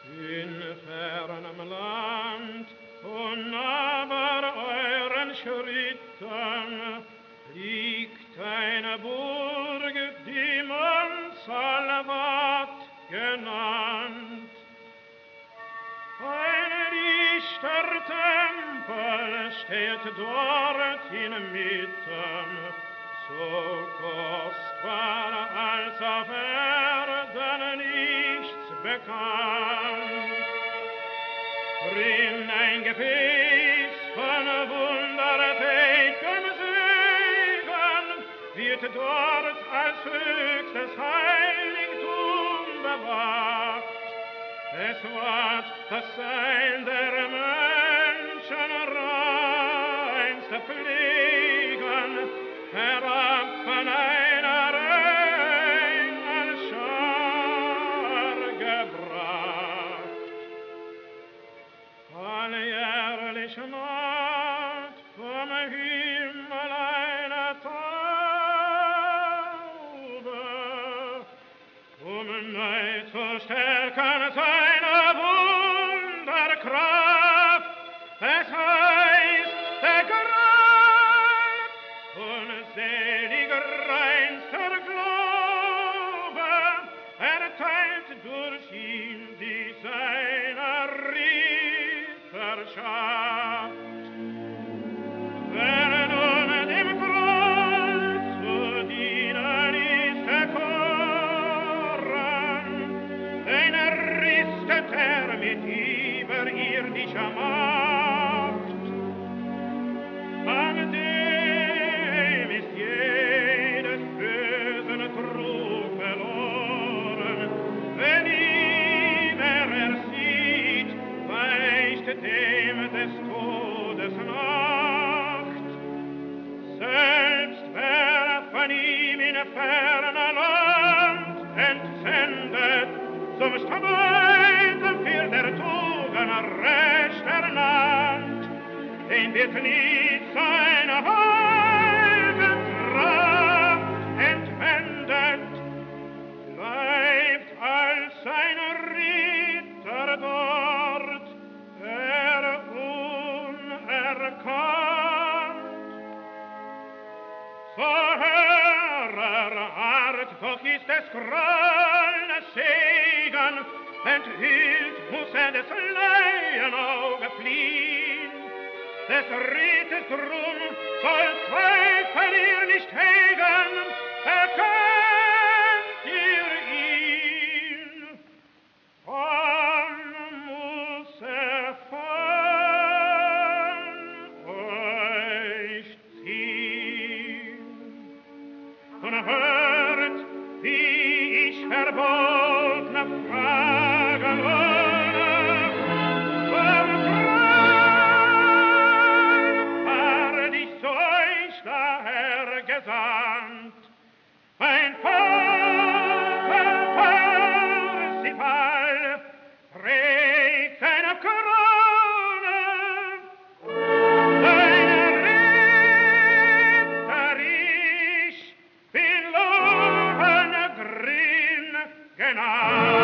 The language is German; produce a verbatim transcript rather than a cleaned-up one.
In fernem Land, unnahbar euren Schritten, liegt eine Burg, die man Salvat genannt. Ein Richtertempel steht dort inmitten, so kostbar als auf Erden nichts bekannt. Drin ein Gefäß von wundertätigem Segen wird dort als höchstes Heiligtum bewacht. Es ward das Sein der Menschen reinste Pflegen, herab von einer Engelschar gebracht. Alljährlich naht vom Himmel eine Taube, um neu zu stärken seine Wunderkraft. Es heißt, der Greif unselig reinster Glaube erteilt durch ihn die seiner Ritterschaft. Wer nun dem Kreuz zu dienen ist erkoren, den erristet er mit überirdischer Macht. An dem ist jedes bösen Trug verloren, wenn ihn er ersieht, weicht dem des Todes Nacht. Selbst wer von ihm in ferner Land entsendet, zum Streit für der Tugend Recht ernannt, den wird nie seine halbe Kraft entwendet, bleibt als ein Ritter dort, der unerkannt. So hörer Art, doch ist es grollender Segen, enthüllt muss er des Lehenauge fliehen. Des Rittes drum soll Zweifel ihr nicht hegen, erkennt ihr ihn. Wann muss er von euch ziehen? Und hört, wie ich verbotene Fragen ohne vom Thron war dich so ich daher gesandt. Ein Vater Parsifal trägt eine Krone, deine Ritter ich bin Lohengrin genannt.